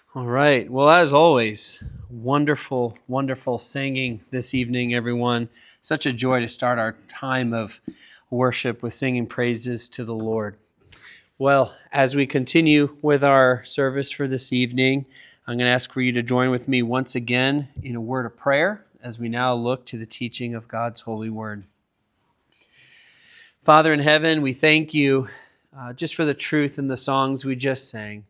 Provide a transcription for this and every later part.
All right. Well, as always, wonderful, wonderful singing this evening, everyone. Such a joy to start our time of worship with singing praises to the Lord. Well, as we continue with our service for this evening, I'm going to ask for you to join with me once again in a word of prayer as we now look to the teaching of God's holy word. Father in heaven, we thank you just for the truth in the songs we just sang.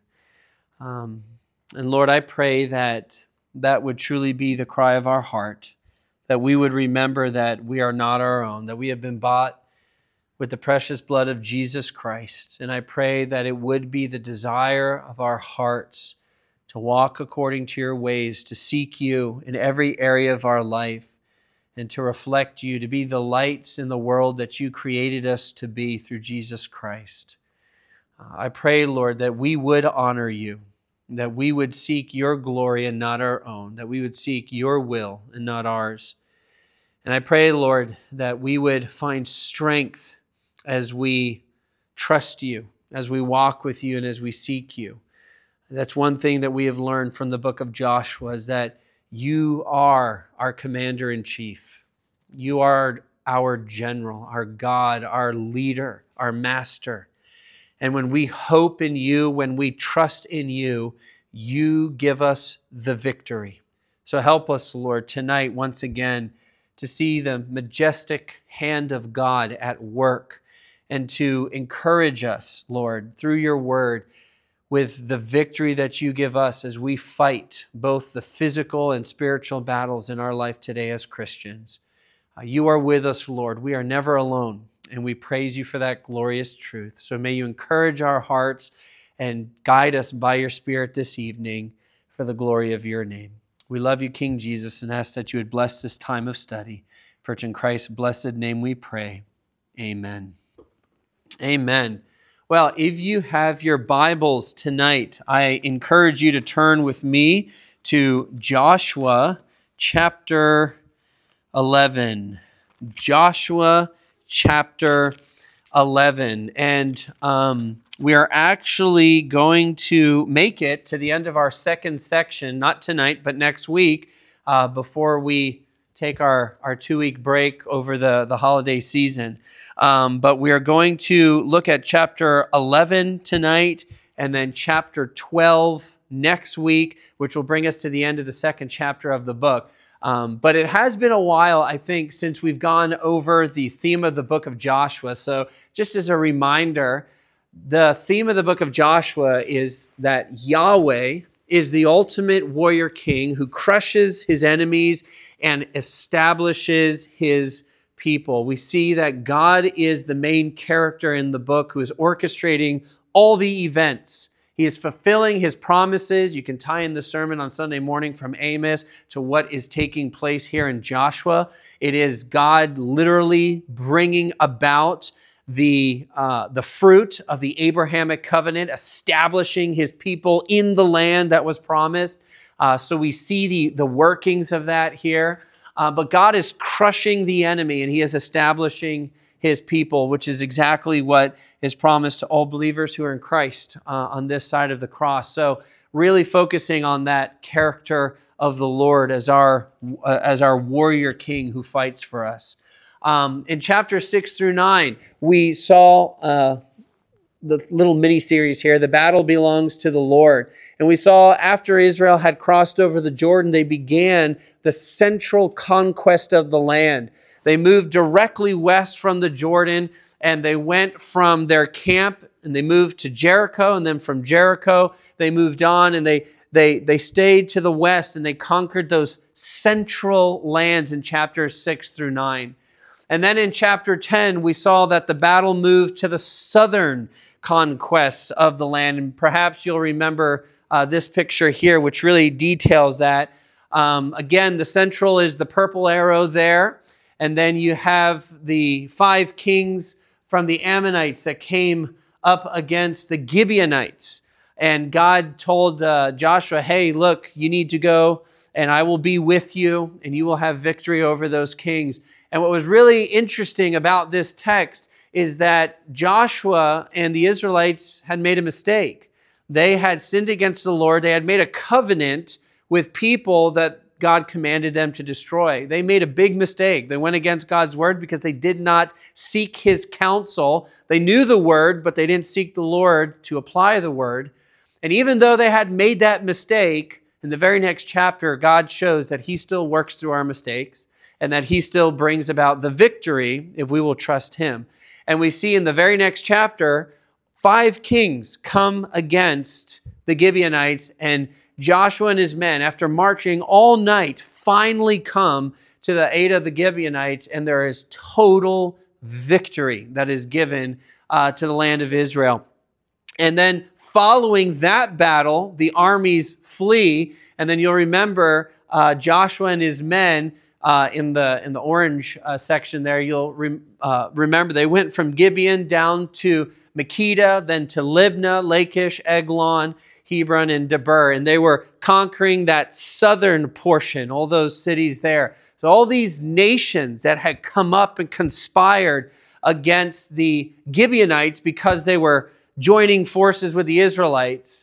And Lord, I pray that that would truly be the cry of our heart, that we would remember that we are not our own, that we have been bought with the precious blood of Jesus Christ. And I pray that it would be the desire of our hearts to walk according to your ways, to seek you in every area of our life, and to reflect you, to be the lights in the world that you created us to be through Jesus Christ. I pray, Lord, that we would honor you, that we would seek your glory and not our own, that we would seek your will and not ours. And I pray, Lord, that we would find strength as we trust you, as we walk with you, and as we seek you. That's one thing that we have learned from the book of Joshua, is that you are our commander-in-chief. You are our general, our God, our leader, our master. And when we hope in you, when we trust in you, you give us the victory. So help us, Lord, tonight once again to see the majestic hand of God at work and to encourage us, Lord, through your word with the victory that you give us as we fight both the physical and spiritual battles in our life today as Christians. You are with us, Lord. We are never alone. And we praise you for that glorious truth. So may you encourage our hearts and guide us by your Spirit this evening for the glory of your name. We love you, King Jesus, and ask that you would bless this time of study. For it's in Christ's blessed name we pray. Amen. Amen. Well, if you have your Bibles tonight, I encourage you to turn with me to Joshua chapter 11. Joshua chapter 11. And we are actually going to make it to the end of our second section, not tonight, but next week, before we take our 2-week break over the holiday season. But we are going to look at chapter 11 tonight, and then chapter 12 next week, which will bring us to the end of the second chapter of the book. But it has been a while, I think, since we've gone over the theme of the book of Joshua. So just as a reminder, the theme of the book of Joshua is that Yahweh is the ultimate warrior king who crushes his enemies and establishes his people. We see that God is the main character in the book who is orchestrating all the events. He is fulfilling his promises. You can tie in the sermon on Sunday morning from Amos to what is taking place here in Joshua. It is God literally bringing about the fruit of the Abrahamic covenant, establishing his people in the land that was promised. So we see the workings of that here. But God is crushing the enemy, and he is establishing his people, which is exactly what is promised to all believers who are in Christ on this side of the cross. So really focusing on that character of the Lord as our warrior king who fights for us. In chapters 6 through 9, we saw the little mini-series here, The Battle Belongs to the Lord. And we saw after Israel had crossed over the Jordan, they began the central conquest of the land. They moved directly west from the Jordan, and they went from their camp, and they moved to Jericho, and then from Jericho, they moved on, and they stayed to the west, and they conquered those central lands in chapters 6 through 9. And then in chapter 10, we saw that the battle moved to the southern conquest of the land. And perhaps you'll remember this picture here, which really details that. Again, the central is the purple arrow there. And then you have the 5 kings from the Ammonites that came up against the Gibeonites. And God told Joshua, hey, look, you need to go and I will be with you and you will have victory over those kings. And what was really interesting about this text is that Joshua and the Israelites had made a mistake. They had sinned against the Lord. They had made a covenant with people that God commanded them to destroy. They made a big mistake. They went against God's word because they did not seek his counsel. They knew the word, but they didn't seek the Lord to apply the word. And even though they had made that mistake, in the very next chapter, God shows that he still works through our mistakes and that he still brings about the victory if we will trust him. And we see in the very next chapter, 5 kings come against the Gibeonites, and Joshua and his men, after marching all night, finally come to the aid of the Gibeonites, and there is total victory that is given to the land of Israel. And then following that battle, the armies flee, and then you'll remember Joshua and his men in the orange section there. You'll remember they went from Gibeon down to Makkedah, then to Libnah, Lachish, Eglon, Hebron, and Debir, and they were conquering that southern portion, all those cities there. So all these nations that had come up and conspired against the Gibeonites because they were joining forces with the Israelites,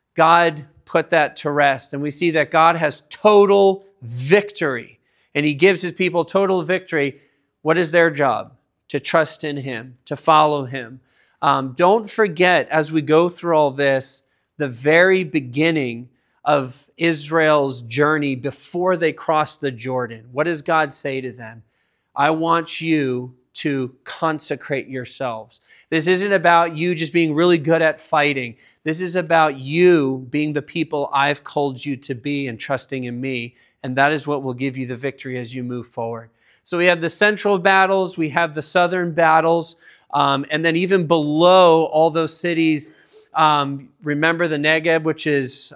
God put that to rest. And we see that God has total victory, and he gives his people total victory. What is their job? To trust in him, to follow him. Don't forget, as we go through all this, the very beginning of Israel's journey before they crossed the Jordan. What does God say to them? I want you to consecrate yourselves. This isn't about you just being really good at fighting. This is about you being the people I've called you to be and trusting in me. And that is what will give you the victory as you move forward. So we have the central battles, we have the southern battles, and then even below all those cities, remember the Negev, which is,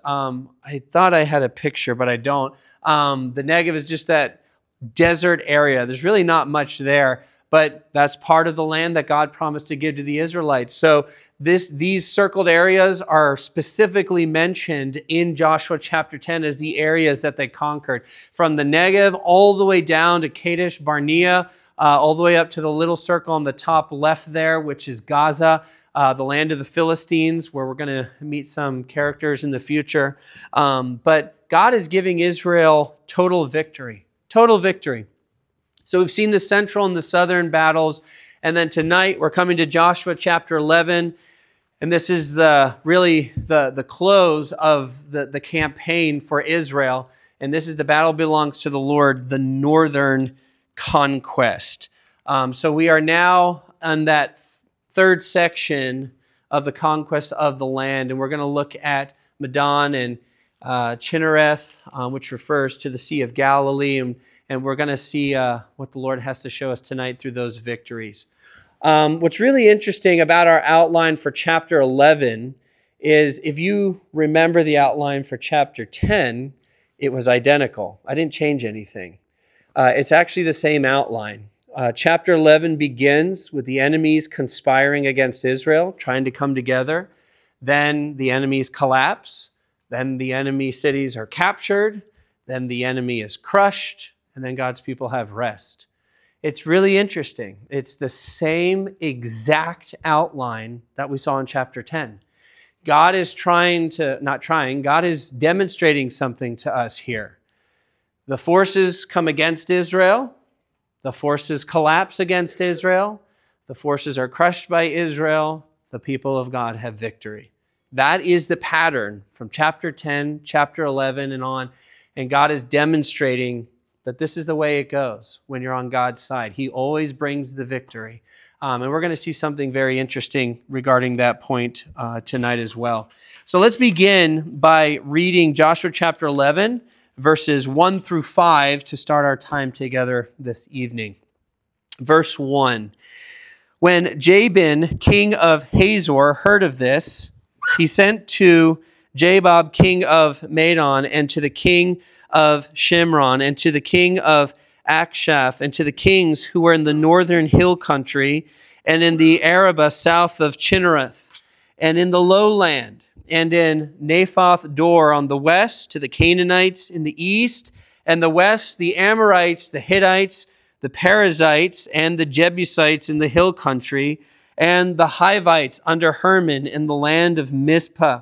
I thought I had a picture, but I don't. The Negev is just that desert area. There's really not much there, but that's part of the land that God promised to give to the Israelites. So these circled areas are specifically mentioned in Joshua chapter 10 as the areas that they conquered. From the Negev all the way down to Kadesh Barnea, all the way up to the little circle on the top left there, which is Gaza, the land of the Philistines, where we're going to meet some characters in the future. But God is giving Israel total victory. Total victory. So we've seen the central and the southern battles. And then tonight we're coming to Joshua chapter 11. And this is really the close of the campaign for Israel. And this is the battle belongs to the Lord, the northern conquest. So we are now on that third section of the conquest of the land. And we're going to look at Medan and Chinnereth, which refers to the Sea of Galilee, and we're going to see what the Lord has to show us tonight through those victories. What's really interesting about our outline for chapter 11 is if you remember the outline for chapter 10, it was identical. I didn't change anything. It's actually the same outline. Chapter 11 begins with the enemies conspiring against Israel, trying to come together. Then the enemies collapse. Then the enemy cities are captured. Then the enemy is crushed. And then God's people have rest. It's really interesting. It's the same exact outline that we saw in chapter 10. God is God is demonstrating something to us here. The forces come against Israel. The forces collapse against Israel. The forces are crushed by Israel. The people of God have victory. That is the pattern from chapter 10, chapter 11, and on. And God is demonstrating that this is the way it goes when you're on God's side. He always brings the victory. And we're going to see something very interesting regarding that point tonight as well. So let's begin by reading Joshua chapter 11, verses 1 through 5 to start our time together this evening. Verse 1. When Jabin, king of Hazor, heard of this, he sent to Jabab, king of Madon, and to the king of Shimron, and to the king of Akshaph, and to the kings who were in the northern hill country, and in the Arabah south of Chinnereth, and in the lowland, and in Naphoth Dor on the west, to the Canaanites in the east, and the west, the Amorites, the Hittites, the Perizzites, and the Jebusites in the hill country, and the Hivites under Hermon in the land of Mizpah,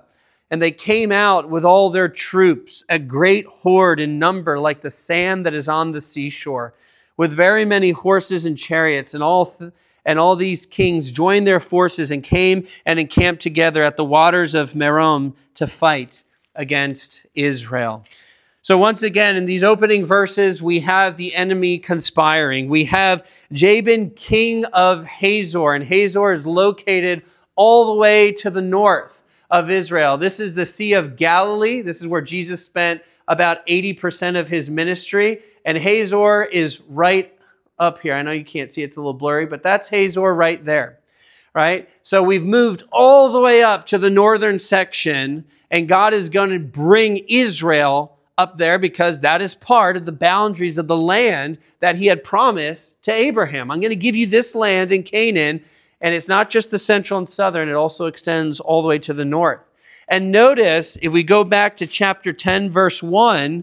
And they came out with all their troops, a great horde in number, like the sand that is on the seashore, with very many horses and chariots. And all these kings joined their forces and came and encamped together at the waters of Merom to fight against Israel. So once again, in these opening verses, we have the enemy conspiring. We have Jabin, king of Hazor, and Hazor is located all the way to the north of Israel. This is the Sea of Galilee. This is where Jesus spent about 80% of his ministry. And Hazor is right up here. I know you can't see, it's a little blurry, but that's Hazor right there, right? So we've moved all the way up to the northern section, and God is going to bring Israel up there because that is part of the boundaries of the land that he had promised to Abraham. I'm going to give you this land in Canaan. And it's not just the central and southern, it also extends all the way to the north. And notice, if we go back to chapter 10, verse 1,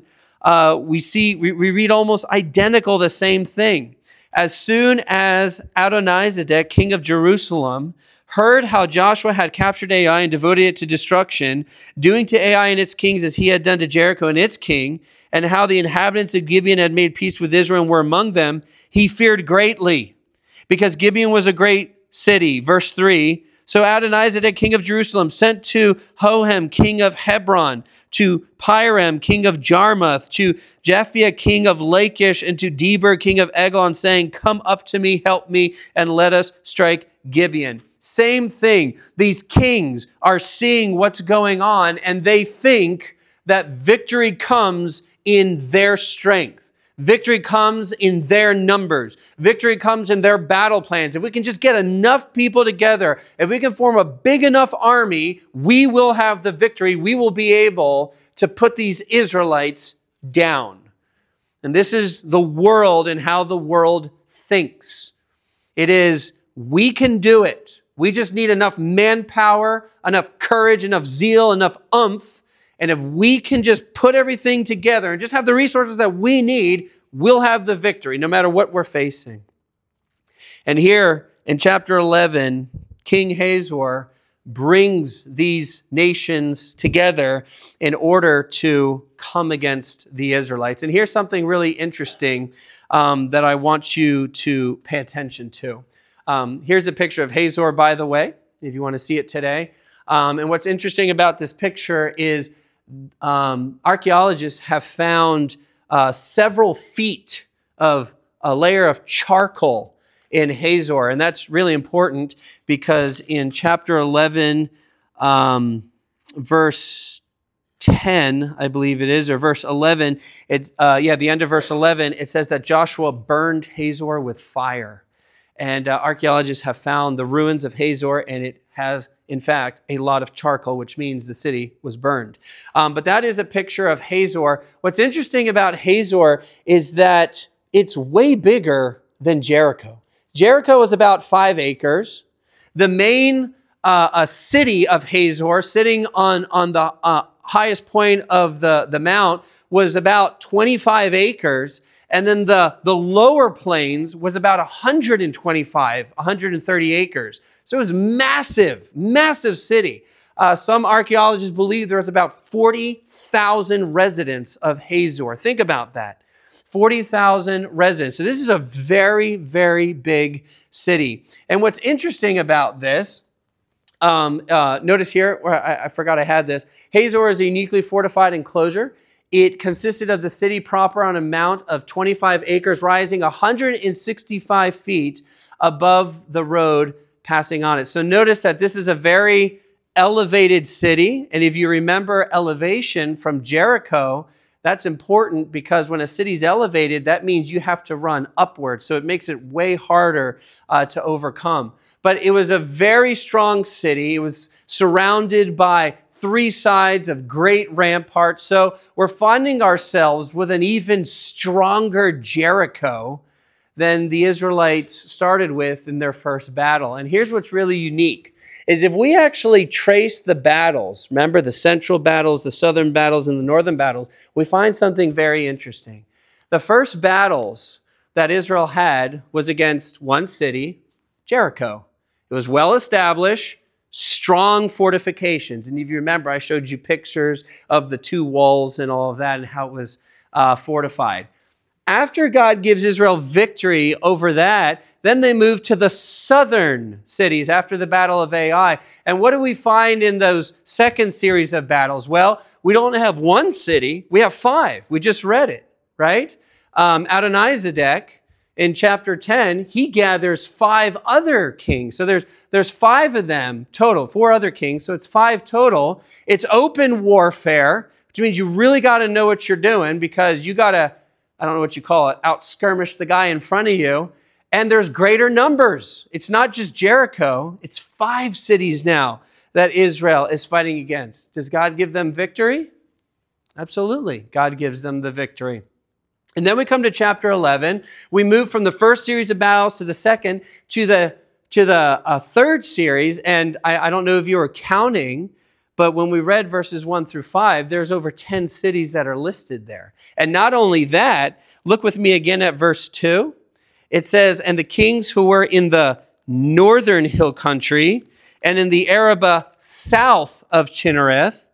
we read almost identical the same thing. As soon as Adonizedek, king of Jerusalem, heard how Joshua had captured Ai and devoted it to destruction, doing to Ai and its kings as he had done to Jericho and its king, and how the inhabitants of Gibeon had made peace with Israel and were among them, he feared greatly, because Gibeon was a great city. Verse 3, so Adonizedek, king of Jerusalem, sent to Hohem, king of Hebron, to Piram, king of Jarmuth, to Japhia, king of Lachish, and to Deber, king of Eglon, saying, come up to me, help me, and let us strike Gibeon. Same thing. These kings are seeing what's going on, and they think that victory comes in their strength. Victory comes in their numbers. Victory comes in their battle plans. If we can just get enough people together, if we can form a big enough army, we will have the victory. We will be able to put these Israelites down. And this is the world and how the world thinks. It is, we can do it. We just need enough manpower, enough courage, enough zeal, enough oomph. And if we can just put everything together and just have the resources that we need, we'll have the victory, no matter what we're facing. And here in chapter 11, King Hazor brings these nations together in order to come against the Israelites. And here's something really interesting that I want you to pay attention to. Here's a picture of Hazor, by the way, if you want to see it today. And what's interesting about this picture is archaeologists have found several feet of a layer of charcoal in Hazor. And that's really important because in chapter 11, verse 10, I believe it is, or verse 11, the end of verse 11, it says that Joshua burned Hazor with fire. And archaeologists have found the ruins of Hazor, and it has, in fact, a lot of charcoal, which means the city was burned. But that is a picture of Hazor. What's interesting about Hazor is that it's way bigger than Jericho. Jericho is about 5 acres. The main city of Hazor, sitting on the highest point of the mount, was about 25 acres. And then the lower plains was about 130 acres. So it was massive, massive city. Some archaeologists believe there was about 40,000 residents of Hazor. Think about that. 40,000 residents. So this is a very, very big city. And what's interesting about this, notice here, where I forgot I had this, Hazor is a uniquely fortified enclosure. It consisted of the city proper on a mount of 25 acres, rising 165 feet above the road passing on it. So notice that this is a very elevated city. And if you remember elevation from Jericho, that's important because when a city's elevated, that means you have to run upwards. So it makes it way harder to overcome. But it was a very strong city. It was surrounded by 3 sides of great ramparts. So we're finding ourselves with an even stronger Jericho than the Israelites started with in their first battle. And here's what's really unique. Is if we actually trace the battles, remember the central battles, the southern battles, and the northern battles, we find something very interesting. The first battles that Israel had was against one city, Jericho. It was well established, strong fortifications. And if you remember, I showed you pictures of the two walls and all of that and how it was fortified. After God gives Israel victory over that, then they move to the southern cities after the Battle of Ai. And what do we find in those second series of battles? Well, we don't have one city, we have 5. We just read it, right? Adonizedek, in chapter 10, he gathers 5 other kings. So there's 5 of them total, 4 other kings, so it's 5 total. It's open warfare, which means you really got to know what you're doing because you got to, I don't know what you call it, out-skirmish the guy in front of you. And there's greater numbers. It's not just Jericho. It's 5 cities now that Israel is fighting against. Does God give them victory? Absolutely. God gives them the victory. And then we come to chapter 11. We move from the first series of battles to the second to the third series. And I don't know if you were counting, but when we read verses 1 through 5, there's over 10 cities that are listed there. And not only that, look with me again at verse 2. It says, and the kings who were in the northern hill country and in the Arabah south of Chinnereth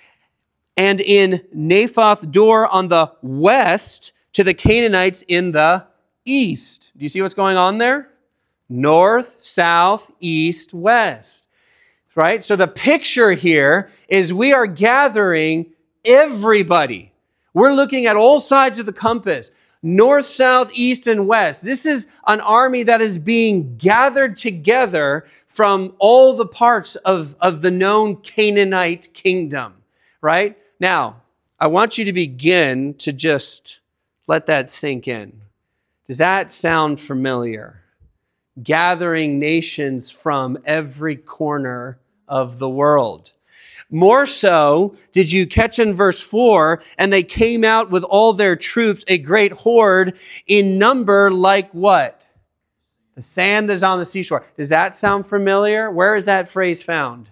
and in Naphoth Dor on the west to the Canaanites in the east. Do you see what's going on there? North, south, east, west. Right? So the picture here is we are gathering everybody. We're looking at all sides of the compass. North, south, east, and west. This is an army that is being gathered together from all the parts of the known Canaanite kingdom. Right? Now, I want you to begin to just let that sink in. Does that sound familiar? Gathering nations from every corner of the world. More so, did you catch in verse 4, and they came out with all their troops, a great horde, in number like what? The sand that is on the seashore. Does that sound familiar? Where is that phrase found?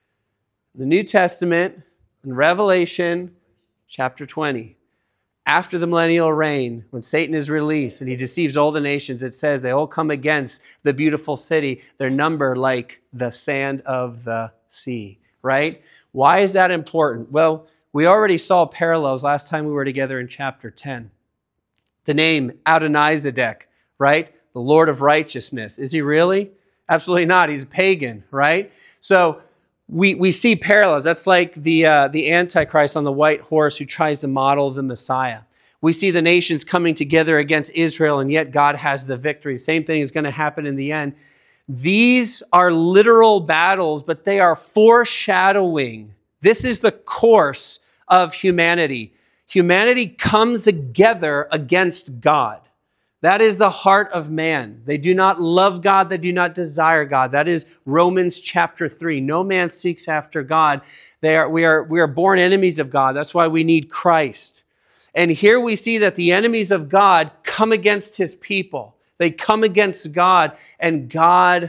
The New Testament, in Revelation chapter 20. After the millennial reign, when Satan is released and he deceives all the nations, it says they all come against the beautiful city. Their number like the sand of the sea, right? Why is that important? Well, we already saw parallels last time we were together in chapter 10. The name Adonizedek, right? The Lord of righteousness. Is he really? Absolutely not. He's a pagan, right? So we see parallels. That's like the Antichrist on the white horse who tries to model the Messiah. We see the nations coming together against Israel, and yet God has the victory. Same thing is going to happen in the end. These are literal battles, but they are foreshadowing. This is the course of humanity. Humanity comes together against God. That is the heart of man. They do not love God. They do not desire God. That is Romans chapter 3. No man seeks after God. We are born enemies of God. That's why we need Christ. And here we see that the enemies of God come against his people. They come against God, and God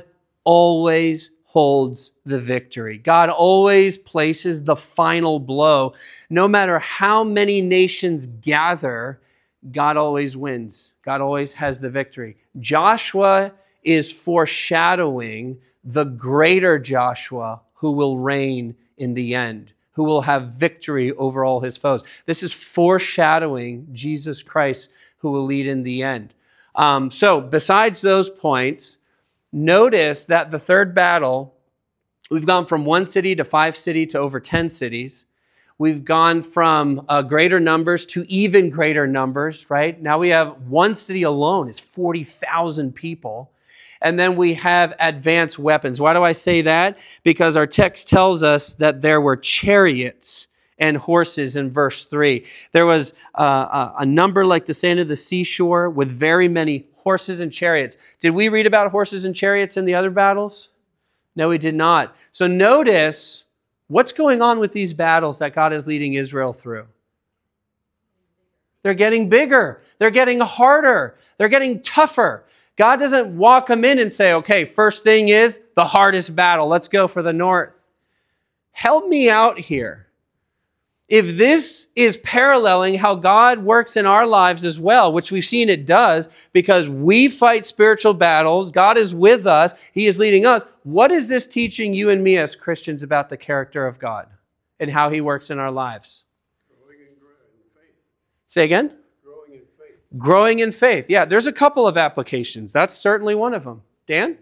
always holds the victory. God always places the final blow. No matter how many nations gather, God always wins. God always has the victory. Joshua is foreshadowing the greater Joshua who will reign in the end, who will have victory over all his foes. This is foreshadowing Jesus Christ who will lead in the end. So besides those points, notice that the third battle, we've gone from 1 city to 5 cities to over 10 cities. We've gone from greater numbers to even greater numbers, right? Now we have 1 city alone is 40,000 people. And then we have advanced weapons. Why do I say that? Because our text tells us that there were chariots and horses in verse 3. There was a number like the sand of the seashore with very many horses and chariots. Did we read about horses and chariots in the other battles? No, we did not. So notice what's going on with these battles that God is leading Israel through. They're getting bigger. They're getting harder. They're getting tougher. God doesn't walk them in and say, okay, first thing is the hardest battle. Let's go for the north. Help me out here. if this is paralleling how God works in our lives as well, which we've seen it does, because we fight spiritual battles, God is with us, He is leading us, what is this teaching you and me as Christians about the character of God and how He works in our lives? Growing in faith. Say again? Growing in faith. Growing in faith. Yeah, there's a couple of applications. That's certainly one of them. Dan?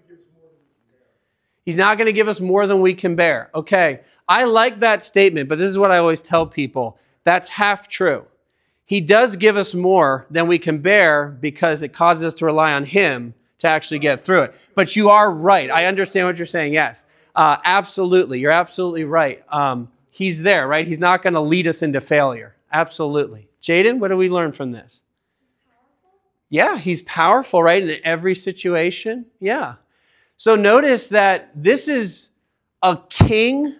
He's not going to give us more than we can bear. Okay, I like that statement, but this is what I always tell people. That's half true. He does give us more than we can bear because it causes us to rely on Him to actually get through it. But you are right. I understand what you're saying, yes. Absolutely. You're absolutely right. He's there, right? He's not going to lead us into failure. Absolutely. Jaden, what do we learn from this? Yeah, He's powerful, right? In every situation. Yeah. So notice that this is a king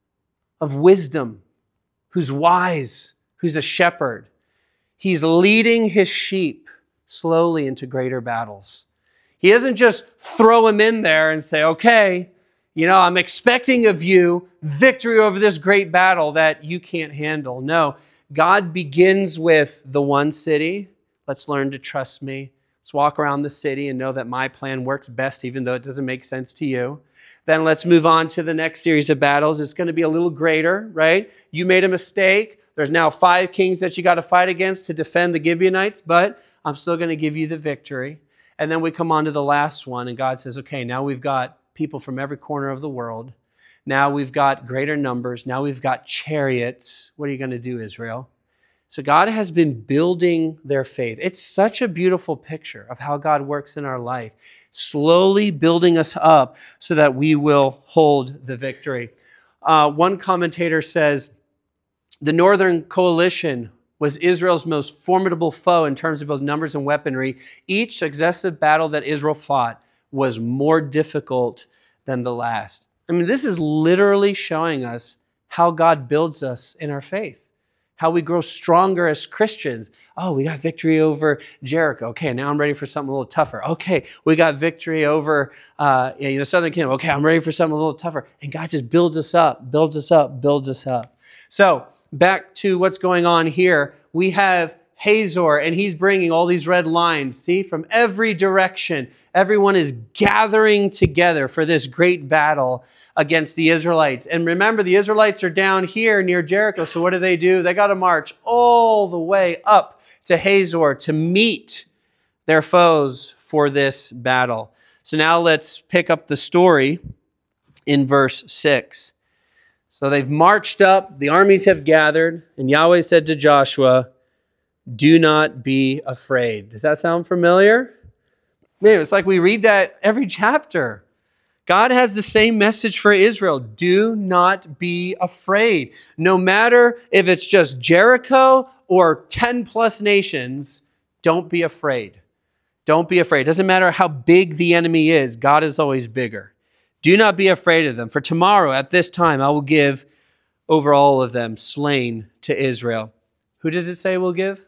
of wisdom, who's wise, who's a shepherd. He's leading His sheep slowly into greater battles. He doesn't just throw them in there and say, okay, I'm expecting of you victory over this great battle that you can't handle. No, God begins with the one city. Let's learn to trust me. Let's walk around the city and know that my plan works best, even though it doesn't make sense to you. Then let's move on to the next series of battles. It's going to be a little greater, right? You made a mistake. There's now 5 kings that you got to fight against to defend the Gibeonites, but I'm still going to give you the victory. And then we come on to the last one, and God says, okay, now we've got people from every corner of the world. Now we've got greater numbers. Now we've got chariots. What are you going to do, Israel? So God has been building their faith. It's such a beautiful picture of how God works in our life, slowly building us up so that we will hold the victory. One commentator says, the Northern Coalition was Israel's most formidable foe in terms of both numbers and weaponry. Each successive battle that Israel fought was more difficult than the last. I mean, this is literally showing us how God builds us in our faith. How we grow stronger as Christians. Oh, we got victory over Jericho. Okay, now I'm ready for something a little tougher. Okay, we got victory over Southern Kingdom. Okay, I'm ready for something a little tougher. And God just builds us up, builds us up, builds us up. So back to what's going on here. We have Hazor, and he's bringing all these red lines, see, from every direction. Everyone is gathering together for this great battle against the Israelites. And remember, the Israelites are down here near Jericho, so what do? They got to march all the way up to Hazor to meet their foes for this battle. So now let's pick up the story in verse 6. So they've marched up, the armies have gathered, and Yahweh said to Joshua, do not be afraid. Does that sound familiar? Man, it's like we read that every chapter. God has the same message for Israel. Do not be afraid. No matter if it's just Jericho or 10 plus nations, don't be afraid. Don't be afraid. It doesn't matter how big the enemy is. God is always bigger. Do not be afraid of them. For tomorrow at this time, I will give over all of them slain to Israel. Who does it say will give?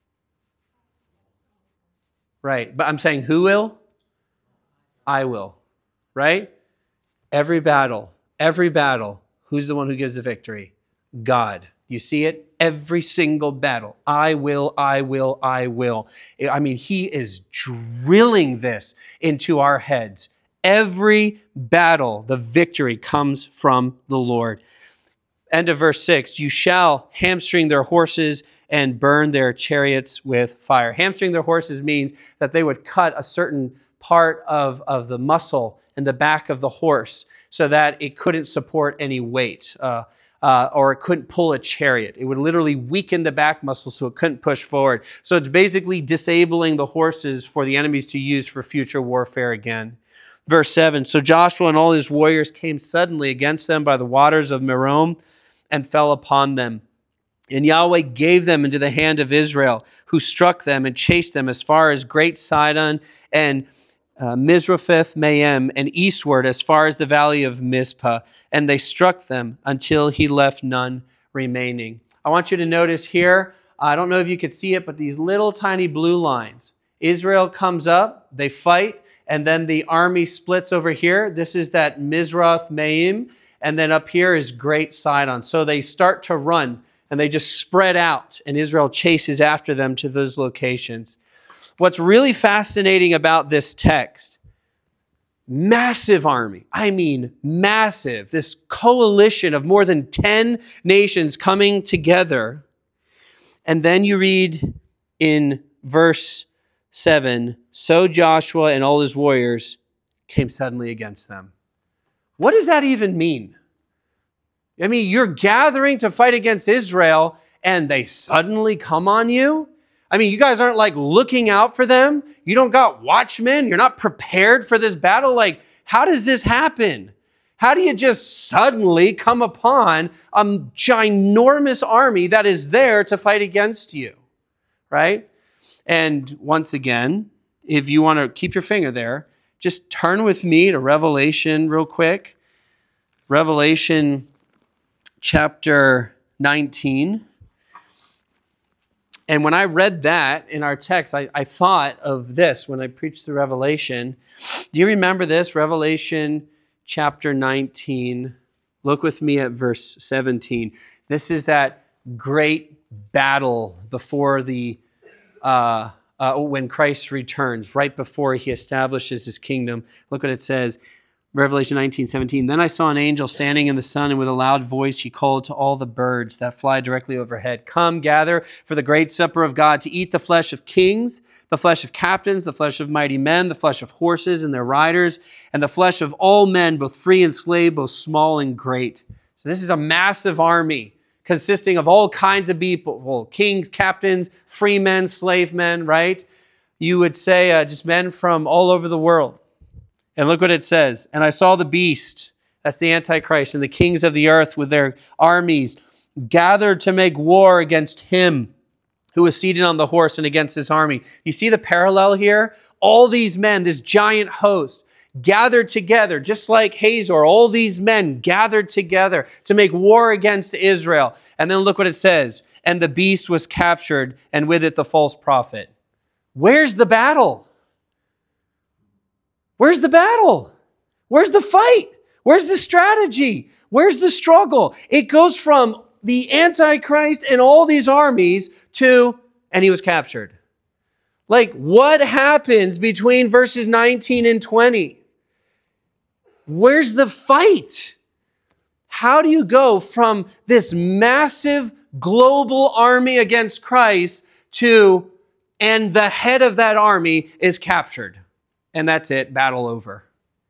Right. But I'm saying who will? I will. Right? Every battle. Who's the one who gives the victory? God. You see it? Every single battle. I will. I mean, He is drilling this into our heads. Every battle, the victory comes from the Lord. End of verse 6. You shall hamstring their horses and burn their chariots with fire. Hamstring their horses means that they would cut a certain part of the muscle in the back of the horse so that it couldn't support any weight or it couldn't pull a chariot. It would literally weaken the back muscle so it couldn't push forward. So it's basically disabling the horses for the enemies to use for future warfare again. Verse 7, so Joshua and all his warriors came suddenly against them by the waters of Merom and fell upon them. And Yahweh gave them into the hand of Israel, who struck them and chased them as far as Great Sidon and Mizrapheth Maim, and eastward as far as the valley of Mizpah. And they struck them until he left none remaining. I want you to notice here, I don't know if you could see it, but these little tiny blue lines. Israel comes up, they fight, and then the army splits over here. This is that Mizrath Maim, and then up here is Great Sidon. So they start to run. and they just spread out, and Israel chases after them to those locations. What's really fascinating about this text, massive army, I mean massive, this coalition of more than 10 nations coming together. And then you read in verse 7, so Joshua and all his warriors came suddenly against them. What does that even mean? I mean, you're gathering to fight against Israel and they suddenly come on you? I mean, you guys aren't like looking out for them. You don't got watchmen. You're not prepared for this battle. Like, how does this happen? How do you just suddenly come upon a ginormous army that is there to fight against you, right? And once again, if you want to keep your finger there, just turn with me to Revelation real quick. Revelation chapter 19. And when I read that in our text, I thought of this when I preached the Revelation. Do you remember this? Revelation chapter 19. Look with me at verse 17. This is that great battle before when Christ returns, right before he establishes his kingdom. Look what it says. Revelation 19:17. Then I saw an angel standing in the sun, and with a loud voice he called to all the birds that fly directly overhead, come, gather for the great supper of God, to eat the flesh of kings, the flesh of captains, the flesh of mighty men, the flesh of horses and their riders, and the flesh of all men, both free and slave, both small and great. So this is a massive army consisting of all kinds of people, kings, captains, free men, slave men, right? You would say just men from all over the world. And look what it says. And I saw the beast, that's the Antichrist, and the kings of the earth with their armies gathered to make war against him who was seated on the horse and against his army. You see the parallel here? All these men, this giant host, gathered together, just like Hazor, all these men gathered together to make war against Israel. And then look what it says. And the beast was captured, and with it the false prophet. Where's the battle? Where's the battle? Where's the fight? Where's the strategy? Where's the struggle? It goes from the Antichrist and all these armies to, and he was captured. Like, what happens between verses 19 and 20? Where's the fight? How do you go from this massive global army against Christ to, and the head of that army is captured? And that's it, battle over.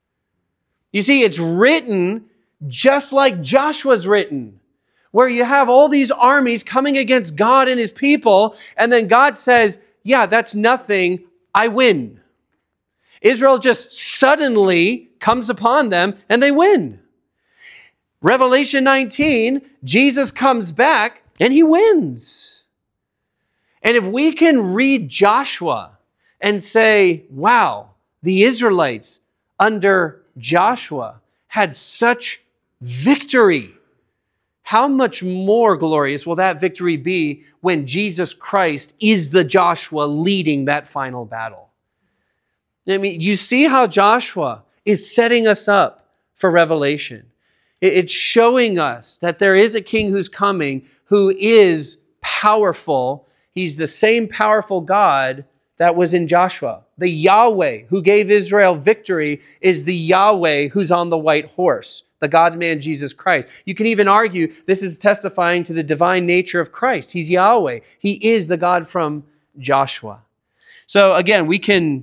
You see, it's written just like Joshua's written, where you have all these armies coming against God and his people, and then God says, yeah, that's nothing, I win. Israel just suddenly comes upon them and they win. Revelation 19, Jesus comes back and he wins. And if we can read Joshua and say, wow, the Israelites under Joshua had such victory, how much more glorious will that victory be when Jesus Christ is the Joshua leading that final battle? I mean, you see how Joshua is setting us up for Revelation. It's showing us that there is a king who's coming who is powerful. He's the same powerful God that was in Joshua. The Yahweh who gave Israel victory is the Yahweh who's on the white horse, the God-man Jesus Christ. You can even argue this is testifying to the divine nature of Christ. He's Yahweh. He is the God from Joshua. So again, we can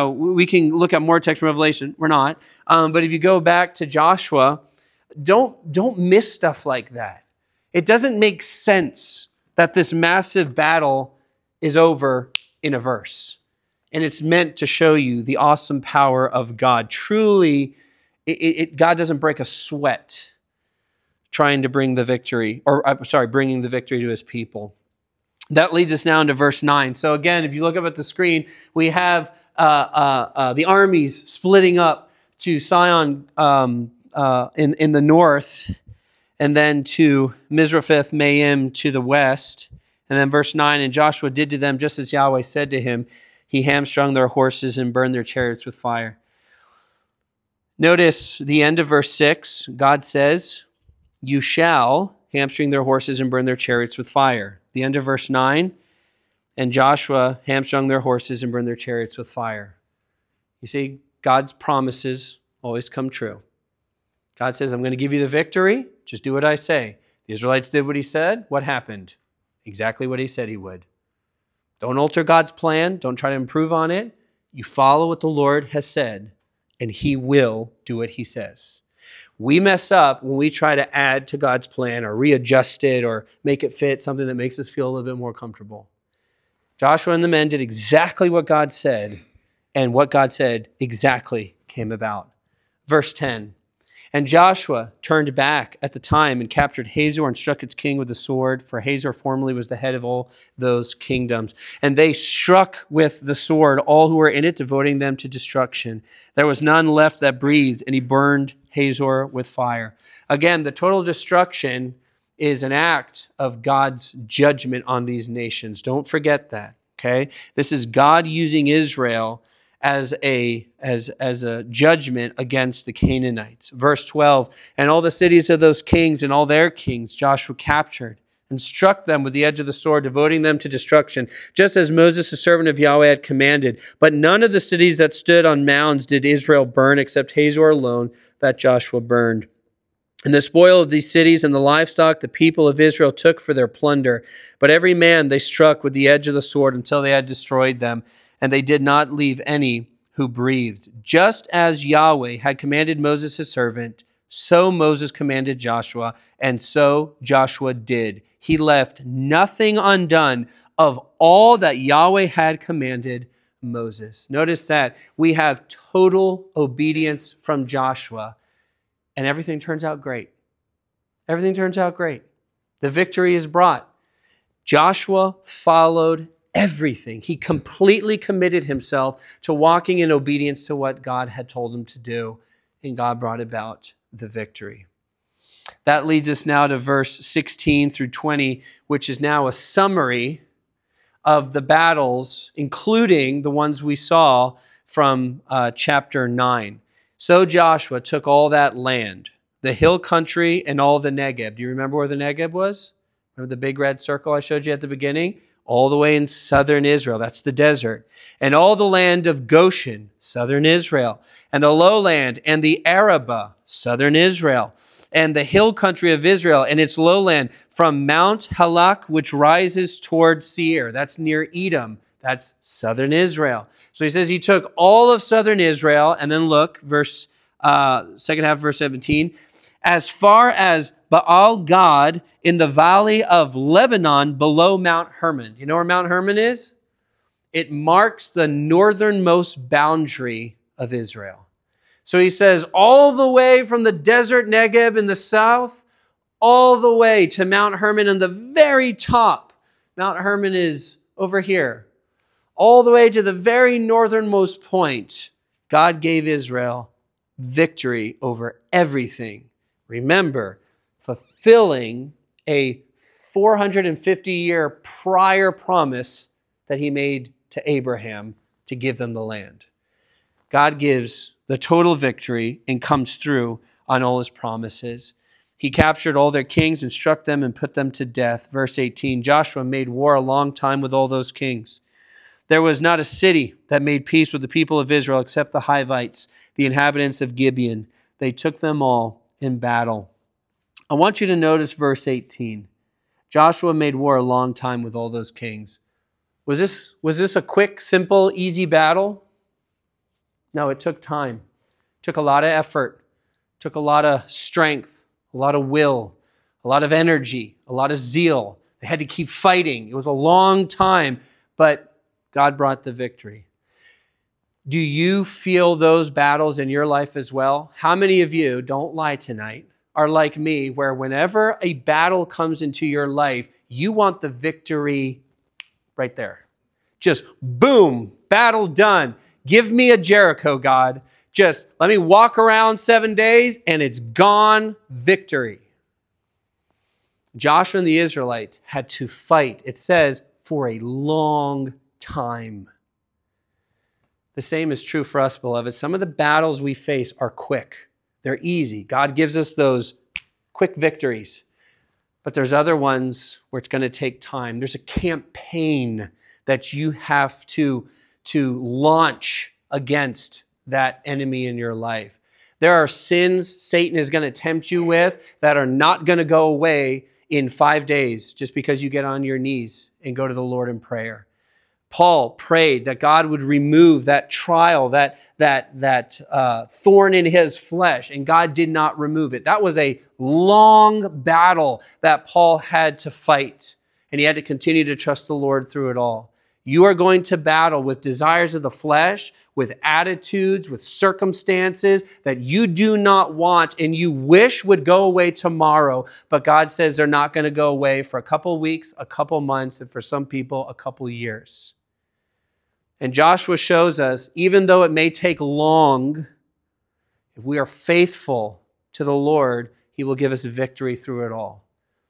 look at more text from Revelation. We're not. But if you go back to Joshua, don't miss stuff like that. It doesn't make sense that this massive battle is over in a verse. And it's meant to show you the awesome power of God. Truly, God doesn't break a sweat trying to bring the victory, bringing the victory to his people. That leads us now into verse 9. So again, if you look up at the screen, we have the armies splitting up to Sion in the north, and then to Mizrapheth Maim to the west. And then verse 9, and Joshua did to them just as Yahweh said to him. He hamstrung their horses and burned their chariots with fire. Notice the end of verse 6. God says, you shall hamstring their horses and burn their chariots with fire. The end of verse 9, and Joshua hamstrung their horses and burned their chariots with fire. You see, God's promises always come true. God says, I'm going to give you the victory. Just do what I say. The Israelites did what he said. What happened? Exactly what he said he would. Don't alter God's plan. Don't try to improve on it. You follow what the Lord has said, and he will do what he says. We mess up when we try to add to God's plan or readjust it or make it fit something that makes us feel a little bit more comfortable. Joshua and the men did exactly what God said, and what God said exactly came about. Verse 10, and Joshua turned back at the time and captured Hazor and struck its king with the sword, for Hazor formerly was the head of all those kingdoms. And they struck with the sword all who were in it, devoting them to destruction. There was none left that breathed, and he burned Hazor with fire. Again, the total destruction is an act of God's judgment on these nations. Don't forget that, okay? This is God using Israel as a judgment against the Canaanites. Verse 12, and all the cities of those kings and all their kings Joshua captured and struck them with the edge of the sword, devoting them to destruction, just as Moses, the servant of Yahweh, had commanded. But none of the cities that stood on mounds did Israel burn, except Hazor alone that Joshua burned. And the spoil of these cities and the livestock the people of Israel took for their plunder. But every man they struck with the edge of the sword until they had destroyed them, and they did not leave any who breathed. Just as Yahweh had commanded Moses his servant, so Moses commanded Joshua, and so Joshua did. He left nothing undone of all that Yahweh had commanded Moses. Notice that we have total obedience from Joshua, and everything turns out great. Everything turns out great. The victory is brought. Joshua followed everything. He completely committed himself to walking in obedience to what God had told him to do, and God brought about the victory. That leads us now to verse 16 through 20, which is now a summary of the battles, including the ones we saw from chapter 9. So Joshua took all that land, the hill country and all the Negeb. Do you remember where the Negeb was? Remember the big red circle I showed you at the beginning? All the way in southern Israel. That's the desert. And all the land of Goshen, southern Israel. And the lowland and the Arabah, southern Israel. And the hill country of Israel and its lowland from Mount Halak, which rises toward Seir. That's near Edom. That's southern Israel. So he says he took all of southern Israel, and then look, second half of verse 17, as far as Baal Gad in the valley of Lebanon below Mount Hermon. You know where Mount Hermon is? It marks the northernmost boundary of Israel. So he says all the way from the desert Negeb in the south, all the way to Mount Hermon on the very top. Mount Hermon is over here. All the way to the very northernmost point, God gave Israel victory over everything. Remember, fulfilling a 450-year prior promise that he made to Abraham to give them the land. God gives the total victory and comes through on all his promises. He captured all their kings and struck them and put them to death. Verse 18, Joshua made war a long time with all those kings. There was not a city that made peace with the people of Israel except the Hivites, the inhabitants of Gibeon. They took them all in battle. I want you to notice verse 18. Joshua made war a long time with all those kings. Was this a quick, simple, easy battle? No, it took time. It took a lot of effort. It took a lot of strength, a lot of will, a lot of energy, a lot of zeal. They had to keep fighting. It was a long time, but God brought the victory. Do you feel those battles in your life as well? How many of you, don't lie tonight, are like me, where whenever a battle comes into your life, you want the victory right there. Just boom, battle done. Give me a Jericho, God. Just let me walk around 7 days and it's gone, victory. Joshua and the Israelites had to fight, it says, for a long time. The same is true for us, beloved. Some of the battles we face are quick. They're easy. God gives us those quick victories. But there's other ones where it's going to take time. There's a campaign that you have to launch against that enemy in your life. There are sins Satan is going to tempt you with that are not going to go away in 5 days just because you get on your knees and go to the Lord in prayer. Paul prayed that God would remove that trial, that thorn in his flesh, and God did not remove it. That was a long battle that Paul had to fight, and he had to continue to trust the Lord through it all. You are going to battle with desires of the flesh, with attitudes, with circumstances that you do not want and you wish would go away tomorrow, but God says they're not going to go away for a couple weeks, a couple months, and for some people, a couple years. And Joshua shows us, even though it may take long, if we are faithful to the Lord, he will give us victory through it all.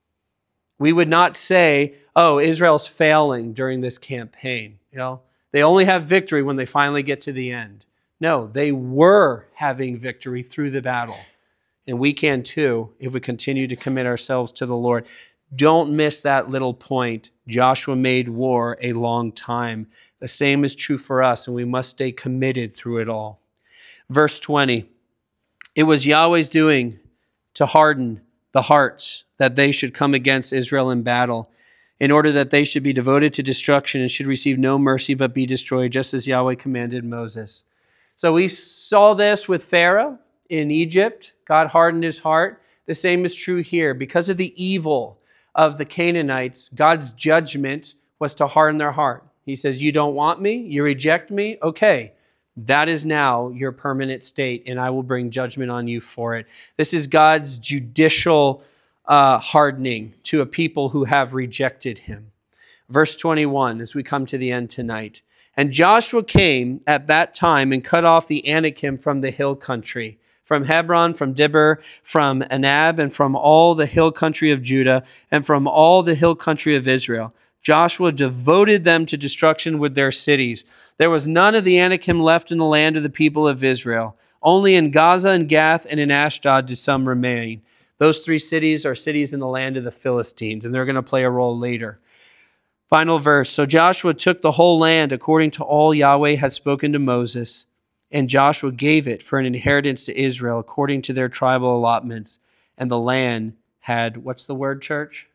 We would not say, oh, Israel's failing during this campaign. They only have victory when they finally get to the end. No, they were having victory through the battle. And we can too if we continue to commit ourselves to the Lord. Don't miss that little point. Joshua made war a long time. The same is true for us, and we must stay committed through it all. Verse 20, it was Yahweh's doing to harden the hearts that they should come against Israel in battle, in order that they should be devoted to destruction and should receive no mercy but be destroyed, just as Yahweh commanded Moses. So we saw this with Pharaoh in Egypt. God hardened his heart. The same is true here. Because of the evil of the Canaanites, God's judgment was to harden their heart. He says, you don't want me? You reject me? Okay, that is now your permanent state, and I will bring judgment on you for it. This is God's judicial hardening to a people who have rejected him. Verse 21, as we come to the end tonight. And Joshua came at that time and cut off the Anakim from the hill country, from Hebron, from Dibber, from Anab, and from all the hill country of Judah, and from all the hill country of Israel. Joshua devoted them to destruction with their cities. There was none of the Anakim left in the land of the people of Israel. Only in Gaza and Gath and in Ashdod did some remain. Those 3 cities are cities in the land of the Philistines, and they're going to play a role later. Final verse. So Joshua took the whole land according to all Yahweh had spoken to Moses, and Joshua gave it for an inheritance to Israel according to their tribal allotments. And the land had, what's the word, church?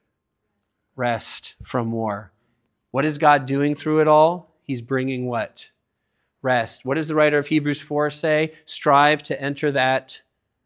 Rest from war. What is God doing through it all? He's bringing what? Rest. What does the writer of Hebrews 4 say? Strive to enter that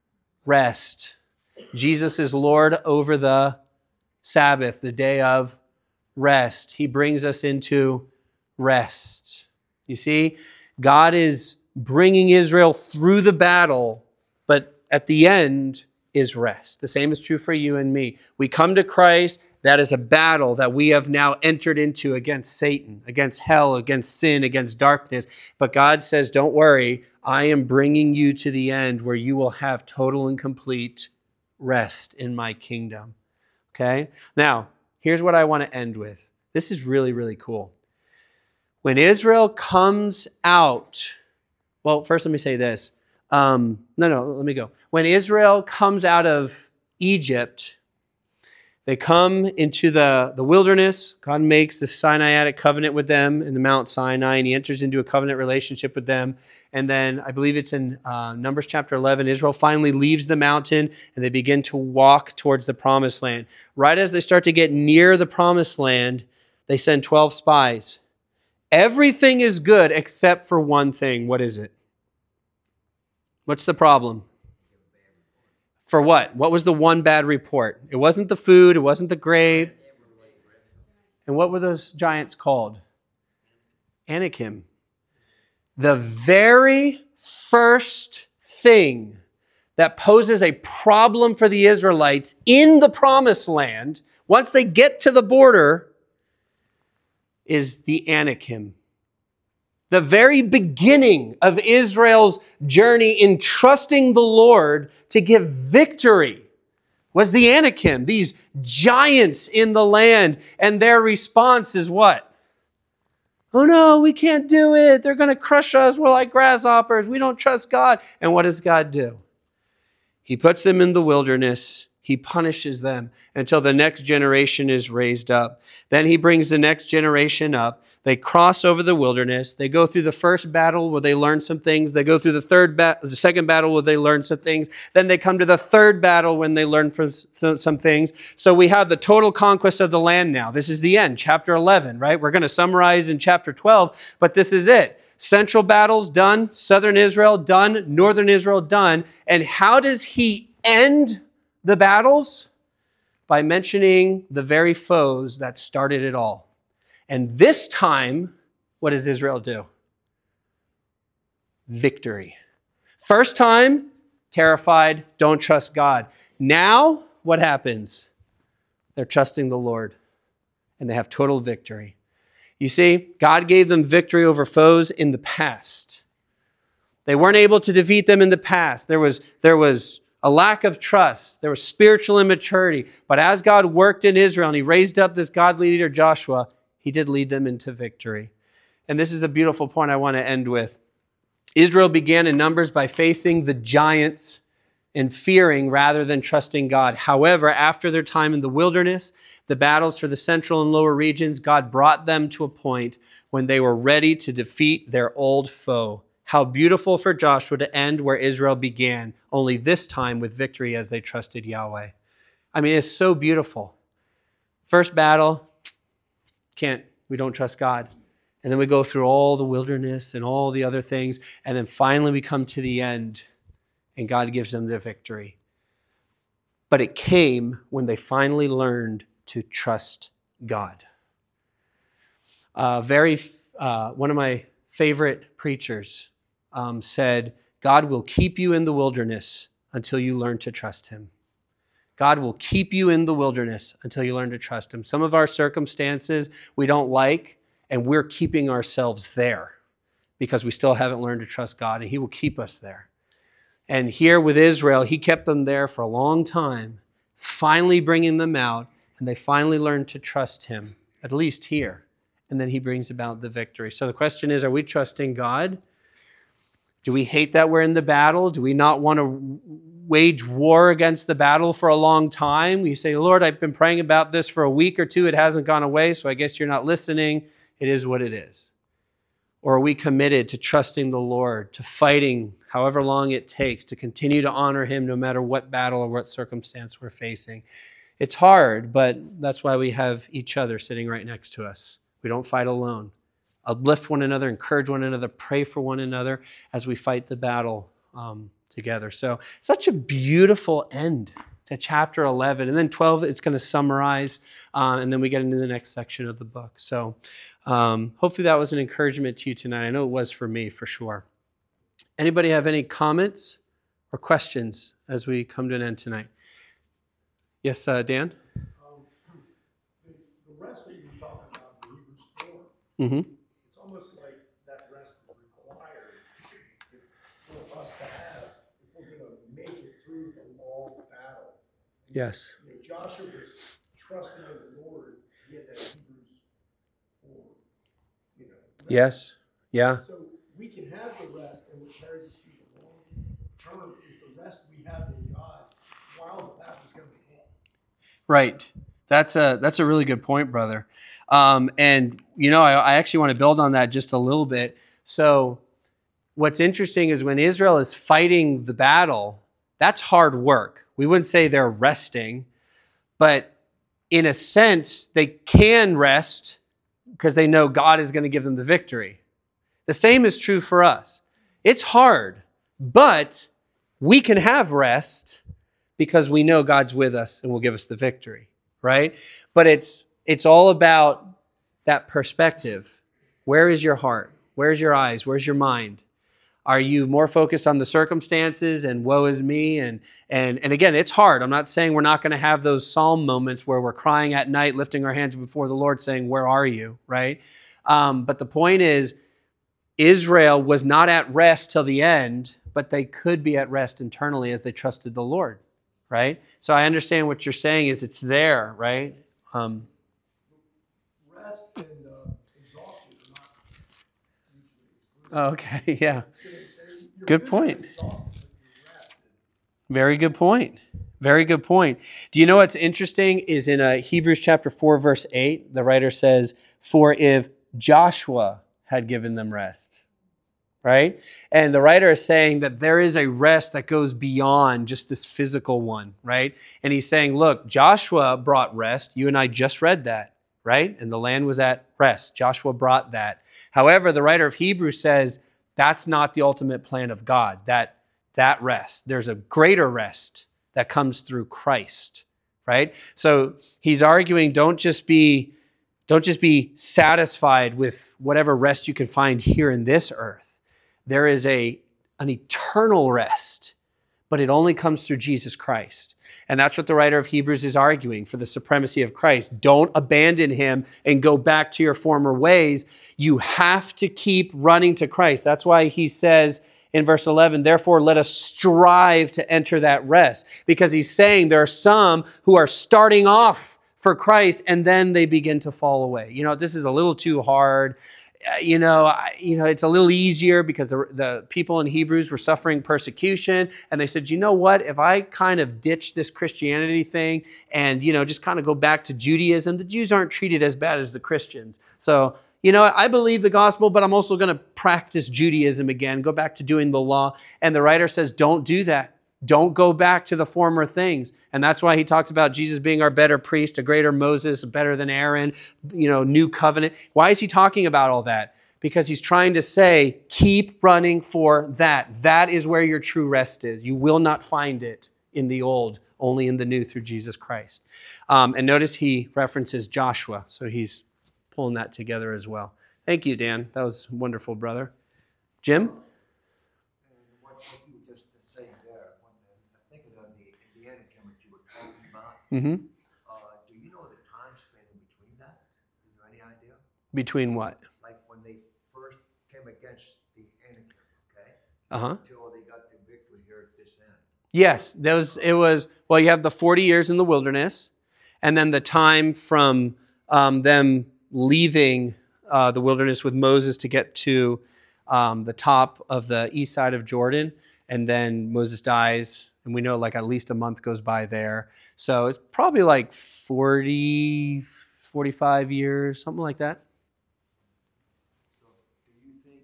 rest. Jesus is Lord over the Sabbath, the day of rest. He brings us into rest. You see, God is bringing Israel through the battle, but at the end is rest. The same is true for you and me. We come to Christ. That is a battle that we have now entered into against Satan, against hell, against sin, against darkness. But God says, don't worry, I am bringing you to the end where you will have total and complete rest in my kingdom. Okay? Now, here's what I want to end with. This is really, really cool. When Israel comes out, well, first let me say this. Let me go. When Israel comes out of Egypt, they come into the wilderness. God makes the Sinaitic covenant with them in the Mount Sinai, and he enters into a covenant relationship with them. And then I believe it's in Numbers chapter 11, Israel finally leaves the mountain, and they begin to walk towards the promised land. Right as they start to get near the promised land, they send 12 spies. Everything is good except for one thing. What is it? What's the problem? For what? What was the one bad report? It wasn't the food. It wasn't the grapes. And what were those giants called? Anakim. The very first thing that poses a problem for the Israelites in the promised land, once they get to the border, is the Anakim. The very beginning of Israel's journey in trusting the Lord to give victory was the Anakim, these giants in the land. And their response is what? Oh no, we can't do it. They're going to crush us. We're like grasshoppers. We don't trust God. And what does God do? He puts them in the wilderness. He punishes them until the next generation is raised up. Then he brings the next generation up. They cross over the wilderness. They go through the first battle where they learn some things. They go through the second battle where they learn some things. Then they come to the third battle when they learn some things. So we have the total conquest of the land now. This is the end, chapter 11, right? We're going to summarize in chapter 12, but this is it. Central battles done, southern Israel done, northern Israel done. And how does he end the battles? By mentioning the very foes that started it all. And this time, what does Israel do? Victory. First time, terrified, don't trust God. Now, what happens? They're trusting the Lord, and they have total victory. You see, God gave them victory over foes in the past. They weren't able to defeat them in the past. There was a lack of trust. There was spiritual immaturity. But as God worked in Israel and he raised up this godly leader, Joshua, he did lead them into victory. And this is a beautiful point I want to end with. Israel began in Numbers by facing the giants and fearing rather than trusting God. However, after their time in the wilderness, the battles for the central and lower regions, God brought them to a point when they were ready to defeat their old foe. How beautiful for Joshua to end where Israel began, only this time with victory as they trusted Yahweh. I mean, it's so beautiful. First battle, we don't trust God. And then we go through all the wilderness and all the other things. And then finally we come to the end and God gives them the victory. But it came when they finally learned to trust God. One of my favorite preachers said, God will keep you in the wilderness until you learn to trust him. God will keep you in the wilderness until you learn to trust him. Some of our circumstances we don't like, and we're keeping ourselves there because we still haven't learned to trust God, and he will keep us there. And here with Israel, he kept them there for a long time, finally bringing them out, and they finally learned to trust him, at least here. And then he brings about the victory. So the question is, are we trusting God? Do we hate that we're in the battle? Do we not want to wage war against the battle for a long time? You say, Lord, I've been praying about this for a week or two. It hasn't gone away, so I guess you're not listening. It is what it is. Or are we committed to trusting the Lord, to fighting however long it takes, to continue to honor him no matter what battle or what circumstance we're facing? It's hard, but that's why we have each other sitting right next to us. We don't fight alone. Uplift one another, encourage one another, pray for one another as we fight the battle together. So such a beautiful end to chapter 11. And then 12, it's going to summarize, and then we get into the next section of the book. So hopefully that was an encouragement to you tonight. I know it was for me, for sure. Anybody have any comments or questions as we come to an end tonight? Yes, Dan? The rest that you talk about in Hebrews 4, Mm-hmm. it's almost like that rest is required for us to have if we're going to make it through the long battle. Yes. You know, Joshua was trusting in the Lord. He had that Hebrews 4. Rest. Yes. Yeah. So we can have the rest, and what carries us through the long term is the rest we have in God while the battle's going on. Right. That's a really good point, brother. And, I actually want to build on that just a little bit. So what's interesting is when Israel is fighting the battle, that's hard work. We wouldn't say they're resting, but in a sense, they can rest because they know God is going to give them the victory. The same is true for us. It's hard, but we can have rest because we know God's with us and will give us the victory, right? But it's all about that perspective. Where is your heart? Where's your eyes? Where's your mind? Are you more focused on the circumstances and woe is me? And again, it's hard. I'm not saying we're not going to have those psalm moments where we're crying at night, lifting our hands before the Lord saying, where are you, right? But the point is, Israel was not at rest till the end, but they could be at rest internally as they trusted the Lord, right? So I understand what you're saying is it's there, right? Rest and exhaustion are not mutually exclusive. Okay, yeah. You know, Good point. exhausted if you rest. Very good point. Very good point. Do you know what's interesting is in Hebrews chapter 4, verse 8, the writer says, "For if Joshua had given them rest," right? And the writer is saying that there is a rest that goes beyond just this physical one, right? And he's saying, look, Joshua brought rest. You and I just read that, right? And the land was at rest. Joshua brought that. However, the writer of Hebrews says that's not the ultimate plan of God, that rest. There's a greater rest that comes through Christ, right? So he's arguing don't just be satisfied with whatever rest you can find here in this earth. There is an eternal rest, but it only comes through Jesus Christ. And that's what the writer of Hebrews is arguing for the supremacy of Christ. Don't abandon him and go back to your former ways. You have to keep running to Christ. That's why he says in verse 11, therefore, let us strive to enter that rest. Because he's saying there are some who are starting off for Christ and then they begin to fall away. This is a little too hard. It's a little easier because the people in Hebrews were suffering persecution. And they said, you know what? If I kind of ditch this Christianity thing and, just kind of go back to Judaism, the Jews aren't treated as bad as the Christians. So, I believe the gospel, but I'm also going to practice Judaism again, go back to doing the law. And the writer says, don't do that. Don't go back to the former things. And that's why he talks about Jesus being our better priest, a greater Moses, better than Aaron, new covenant. Why is he talking about all that? Because he's trying to say, keep running for that. That is where your true rest is. You will not find it in the old, only in the new through Jesus Christ. And notice he references Joshua. So he's pulling that together as well. Thank you, Dan. That was wonderful, brother. Jim? What you were just saying there, I think of the Anakim that you were talking about. Mm-hmm. Do you know the time span in between that? Is there any idea? Between what? Like when they first came against the Anakim, okay? Uh-huh. Until they got the victory here at this end. Yes, you have the 40 years in the wilderness, and then the time from them leaving the wilderness with Moses to get to the top of the east side of Jordan, and then Moses dies, and we know at least a month goes by there. So it's probably 40, 45 years, something like that. So do you think,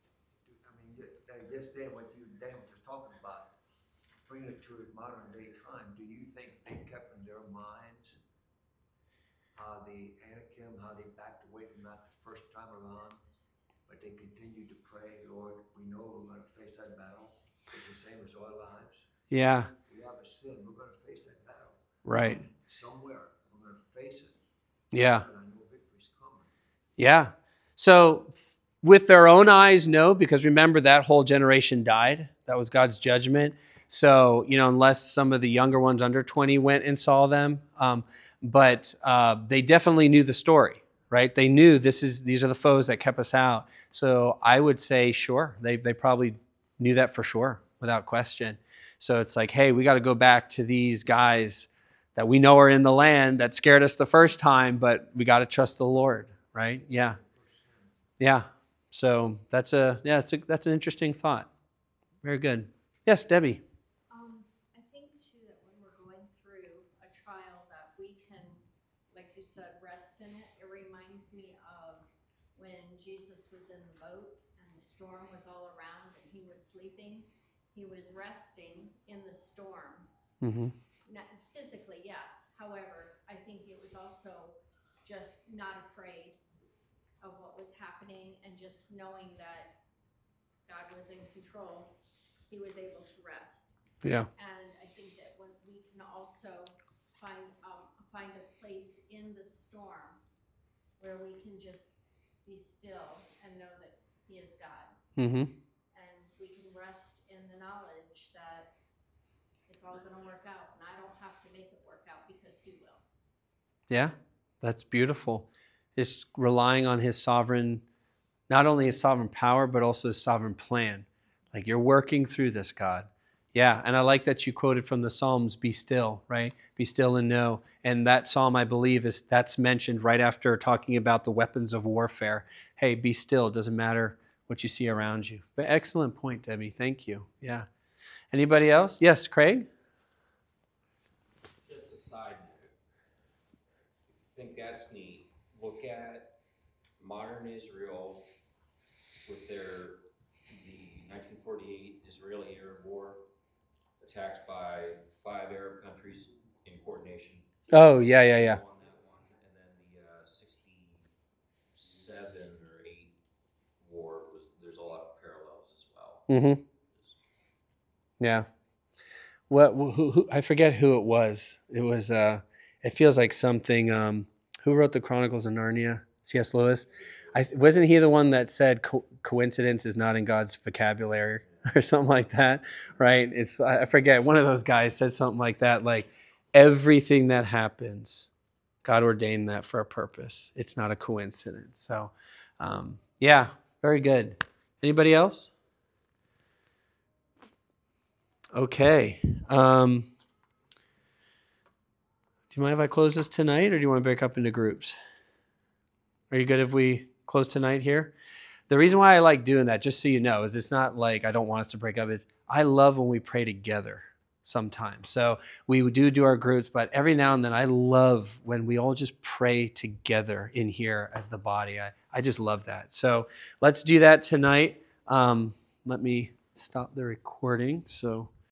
this day, what Dan was just talking about, bringing it to modern day time, do you think they kept in their minds how the Anakim, how they backed away from that the first time around, but they continued to pray, Lord, we know we're going to face that battle. It's the same as our lives. Yeah. We have a sin, we're going to face that battle. Right. Somewhere, we're going to face it. Yeah. And I know victory's coming. Yeah. So with their own eyes, no, because remember that whole generation died. That was God's judgment. So, unless some of the younger ones under 20 went and saw them, but they definitely knew the story, right? They knew these are the foes that kept us out. So I would say, sure, they probably knew that for sure, without question. So it's like, hey, we got to go back to these guys that we know are in the land that scared us the first time, but we got to trust the Lord, right? Yeah. Yeah. So that's an interesting thought. Very good. Yes, Debbie. I think too that when we're going through a trial that we can, like you said, rest in it. It reminds me of when Jesus was in the boat and the storm was all around and he was sleeping. He was resting in the storm. Mm-hmm. Not physically, yes. However, I think it was also just not afraid of what was happening and just knowing that God was in control. He was able to rest. Yeah. And I think that when we can also find a place in the storm where we can just be still and know that He is God. Mm-hmm. And we can rest in the knowledge that it's all going to work out, and I don't have to make it work out because He will. Yeah, that's beautiful. It's relying on His sovereign, not only His sovereign power, but also His sovereign plan. Like, you're working through this, God. Yeah, and I like that you quoted from the Psalms, be still, right? Be still and know. And that psalm, I believe, that's mentioned right after talking about the weapons of warfare. Hey, be still. It doesn't matter what you see around you. But excellent point, Debbie. Thank you. Yeah. Anybody else? Yes, Craig? I think that's neat. Look at modern Israel with the 1948 Israeli-Arab War, attacked by 5 Arab countries in coordination. Oh, yeah. On that one, and then the 67 or 8 war there's a lot of parallels as well. Mm-hmm. Yeah. What? Who? I forget who it was. It was. It feels like something. Who wrote the Chronicles of Narnia? C.S. Lewis. Wasn't he the one that said coincidence is not in God's vocabulary or something like that? Right? I forget. One of those guys said something like that. Like everything that happens, God ordained that for a purpose. It's not a coincidence. So, yeah, very good. Anybody else? Okay. Do you mind if I close this tonight, or do you want to break up into groups? Are you good if we close tonight here? The reason why I like doing that, just so you know, is it's not like I don't want us to break up. It's I love when we pray together sometimes. So we do our groups, but every now and then I love when we all just pray together in here as the body. I just love that. So let's do that tonight. Let me stop the recording. So